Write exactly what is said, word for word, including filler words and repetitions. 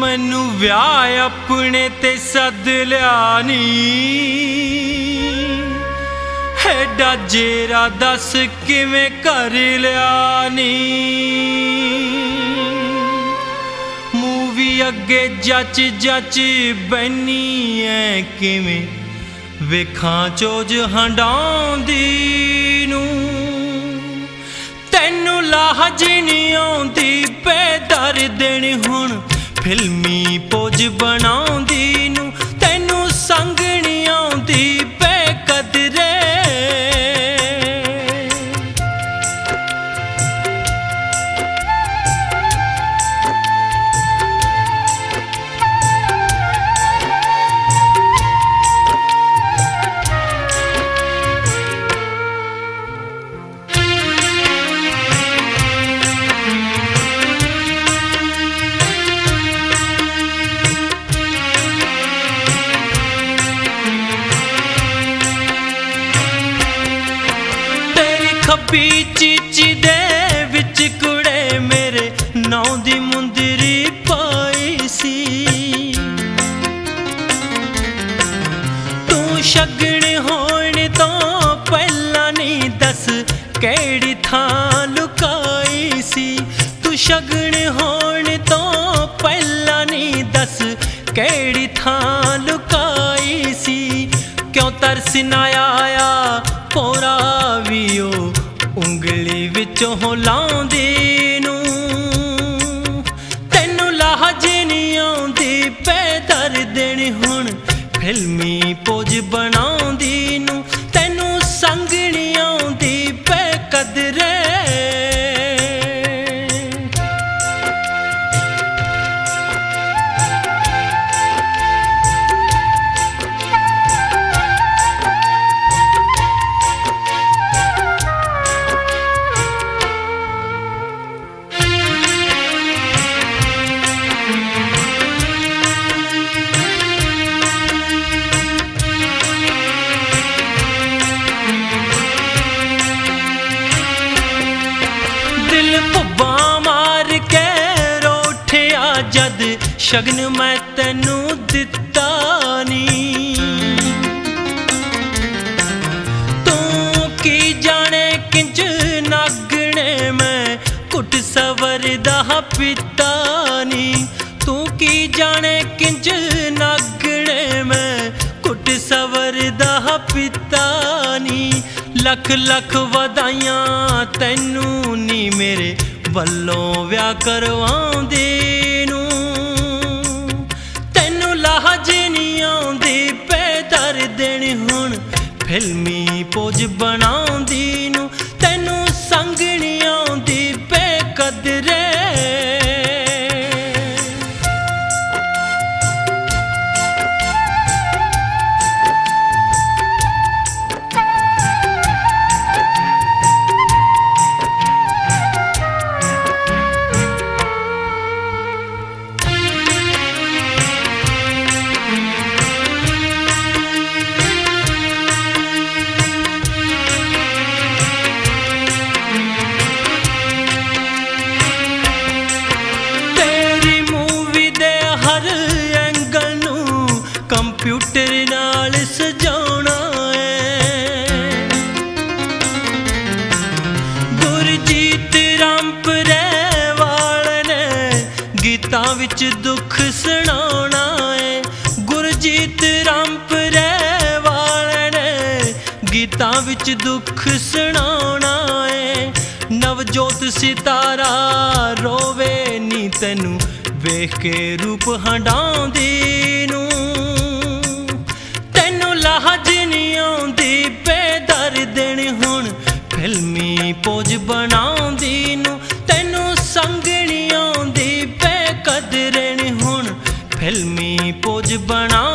मैनू विआह अपने ते सद लिया नी एडा जेरा दस किवें कर लिया नी मूवी अगे जच जच बैनी है किवें वेखां चोज हंडाउंदी नूं तैनू लाहज नहीं आउंदी बेदर्दण हुण फिल्मी पोज बनाउंदी नूं तैनू संग नहीं आउंदी बेकदरे खब्बी चीची दे विच कुड़े मेरे नौ दी मुंदरी पाई सी तू शगन होने तो पहला नहीं दस केड़ी थां लुकाई सी तू शगन होने तो पहला नहीं दस केड़ी थां लुकाई सी क्यों तरस ना आया पोरा भी ओ उंगली विचों लाउंदी नूं तैनू लाहज नहीं आउंदी बेदर्दण हुण फिल्मी पोज बनाउंदी नूं तैनू संग नहीं आउंदी बेकदरे जद शगन मैं तैनू दिता नी तू की जाने किंज नागने मैं कुट सवरदा पिता नी तू की जाने किंज नागने मैं कुट सवरदा पिता नी लख लख वधाइयां तैनू नी मेरे वल्लों विआह करवाउंदी लाहज नहीं आउंदी बेदर्दण हुण फिल्मी पोज बनाउंदी नूं तैनू संग नहीं आउंदी बेकदरे कंप्यूटर नाल सजाउणा है गुरजीत रामपुरेवाल ने गीतां विच दुख सुणाउणा है गुरजीत रामपुरेवाल ने गीतां विच दुख सुणाउणा है नवजोत सितारा रोवे नी तैनू वेख के रूप हंडाउंदी नूं लाहज नहीं आउंदी बेदर्दण हुण फिल्मी पोज बनाउंदी नूं तैनू संग नहीं आउंदी बेकदरन हुण फिल्मी पोज बना